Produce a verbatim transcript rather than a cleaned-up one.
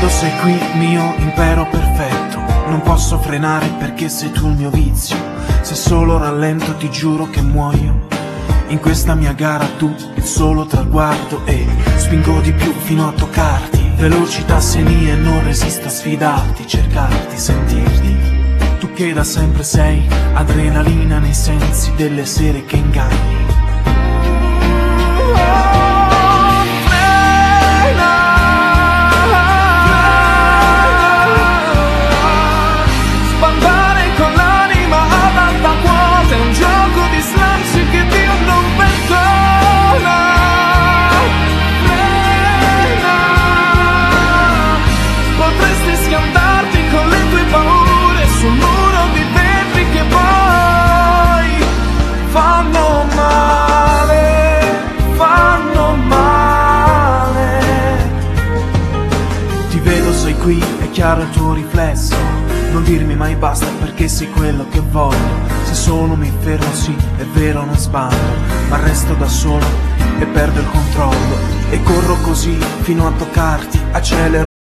vedo sei qui, mio impero perfetto. Non posso frenare perché sei tu il mio vizio. Se solo rallento ti giuro che muoio. In questa mia gara tu il solo traguardo. E spingo di più fino a toccarti. Velocità senie, non resisto a sfidarti, cercarti, sentirti. Tu che da sempre sei adrenalina nei sensi delle sere che inganni. Qui è chiaro il tuo riflesso. Non dirmi mai basta perché sei quello che voglio. Se solo mi fermo sì, è vero non sbaglio, ma resto da solo e perdo il controllo. E corro così fino a toccarti, accelero